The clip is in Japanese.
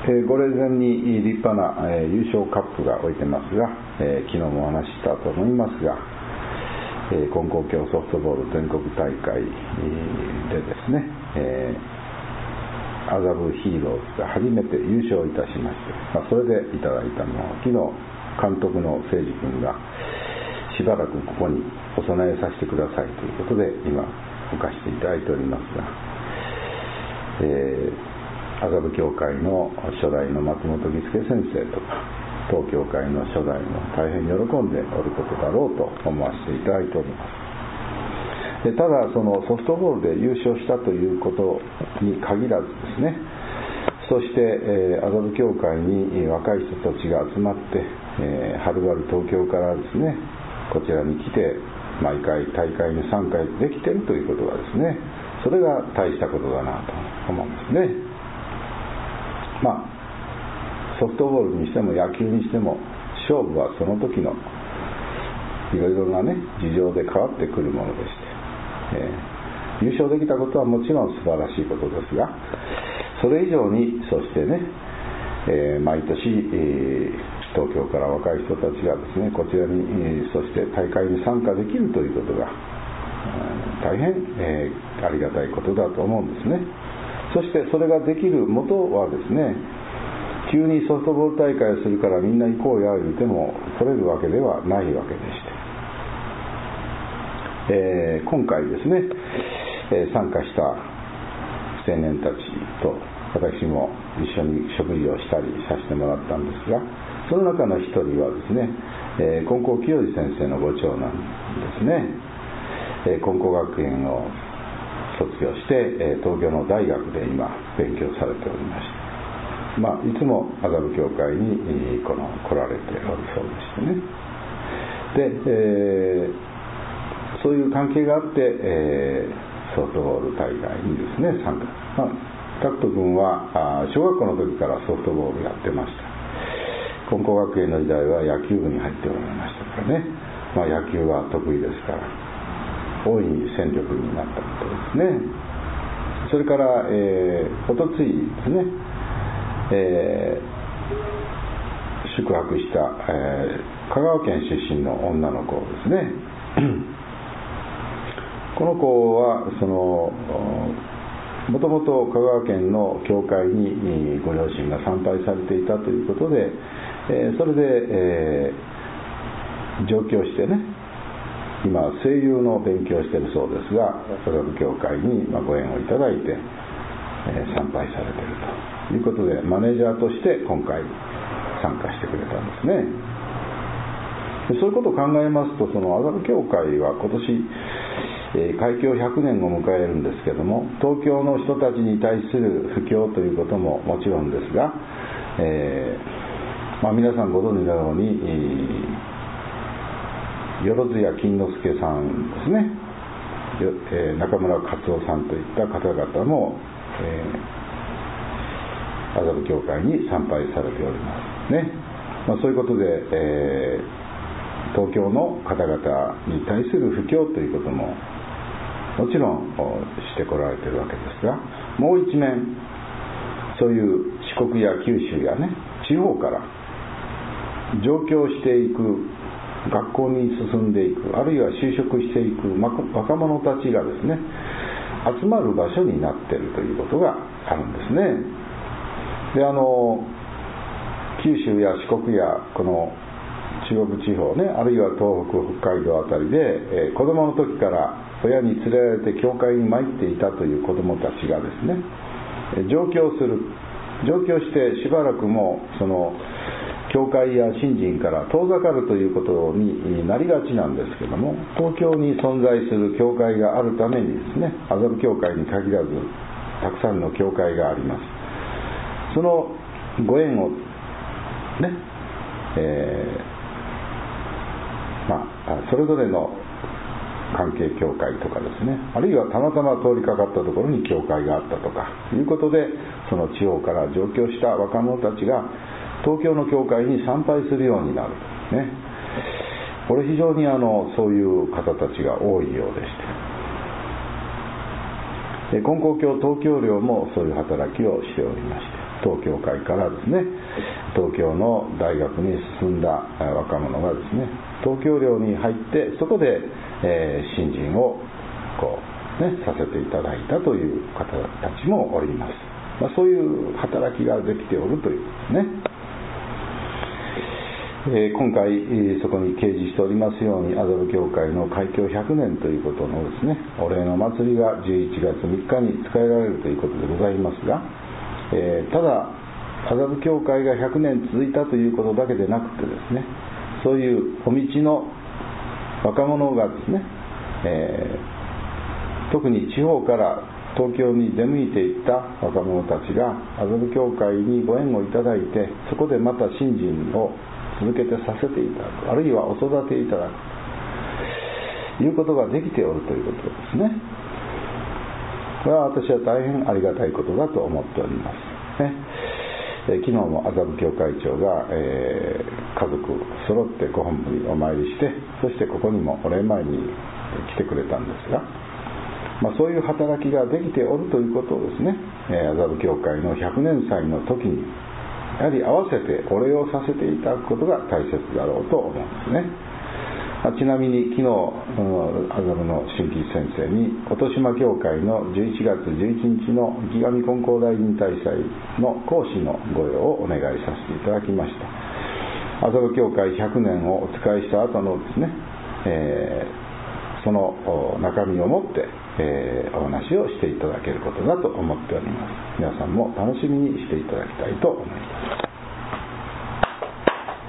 ご霊前に立派な、優勝カップが置いてますが、昨日もお話ししたと思いますが、金光教ソフトボール全国大会でですね、麻布ヒーローズが初めて優勝いたしまして、それでいただいたのを昨日監督の誠司君がしばらくここにお供えさせてくださいということで今置かせていただいておりますが、麻布教会の初代の松本義介先生とか当教会の初代も大変喜んでおることだろうと思わせていただいております。ただそのソフトボールで優勝したということに限らずですね、そして麻布教会に若い人たちが集まってはるばる東京からですねこちらに来て毎回大会に参加できているということがですね、それが大したことだなと思うんですね。ソフトボールにしても野球にしても勝負はその時のいろいろなね事情で変わってくるものでして、優勝できたことはもちろん素晴らしいことですが、それ以上にそしてね、毎年、東京から若い人たちがですねこちらに、そして大会に参加できるということが、大変、ありがたいことだと思うんですね。そしてそれができる元はですね、急にソフトボール大会をするからみんな行こうや言うても取れるわけではないわけでして、今回ですね、参加した青年たちと私も一緒に食事をしたりさせてもらったんですが、その中の一人はですね、金光清次先生のご長男ですね。金光学園を卒業して、東京の大学で今勉強されておりまして、いつも麻布教会に来られておるそうでしてね。で、そういう関係があって、ソフトボール大会にですね参加。拓人君は小学校の時からソフトボールやってました。金光学園の時代は野球部に入っておりましたからね、野球は得意ですから大いに戦力になったことですね。それから、おとついですね、宿泊した、香川県出身の女の子ですねこの子はもともと香川県の教会にご両親が参拝されていたということで、それで、上京してね今声優の勉強をしているそうですが、麻布教会にご縁をいただいて、参拝されているということでマネージャーとして今回参加してくれたんですね。でそういうことを考えますと、その麻布教会は今年、開教100年を迎えるんですけども、東京の人たちに対する布教ということももちろんですが、皆さんご存知のように、よろずや金之助さんですね、中村勝夫さんといった方々も、麻布教会に参拝されておりますね。そういうことで、東京の方々に対する布教ということももちろんしてこられているわけですが、もう一面そういう四国や九州やね地方から上京していく、学校に進んでいく、あるいは就職していく若者たちがですね集まる場所になっているということがあるんですね。で九州や四国やこの中国地方ね、あるいは東北北海道あたりで、子供の時から親に連れられて教会に参っていたという子供たちがですね上京してしばらくもその教会や信心から遠ざかるということになりがちなんですけども、東京に存在する教会があるためにですね、麻布教会に限らずたくさんの教会があります。そのご縁をね、それぞれの関係教会とかですね、あるいはたまたま通りかかったところに教会があったとかいうことで、その地方から上京した若者たちが東京の教会に参拝するようになる、ね、これ非常にそういう方たちが多いようでして、金光教東京領もそういう働きをしておりまして、 当教会からですね、東京の大学に進んだ若者がですね、東京寮に入ってそこで、信心をさせていただいたという方たちもおります。そういう働きができておるということですね。今回そこに掲示しておりますように、麻布教会の開教100年ということのですね、お礼の祭りが11月3日に使えられるということでございますが、ただ麻布教会が100年続いたということだけでなくてですね、そういうお道の若者がですね、特に地方から東京に出向いていった若者たちが麻布教会にご縁をいただいて、そこでまた信心を続けてさせていただく、あるいはお育ていただくということができておるということですね。これは私は大変ありがたいことだと思っておりますね。昨日も麻布教会長が、家族揃ってご本部にお参りして、そしてここにもお礼参りに来てくれたんですが、そういう働きができておるということをですね、麻布教会の100年祭の時にやはり合わせてお礼をさせていただくことが大切だろうと思うんですね。ちなみに昨日麻布の新吉先生に音島教会の11月11日の池上金光大臣大祭の講師の御用をお願いさせていただきました。麻布教会100年をお仕えした後のですね、その中身をもって、お話をしていただけることだと思っております。皆さんも楽しみにしていただきたいと思います。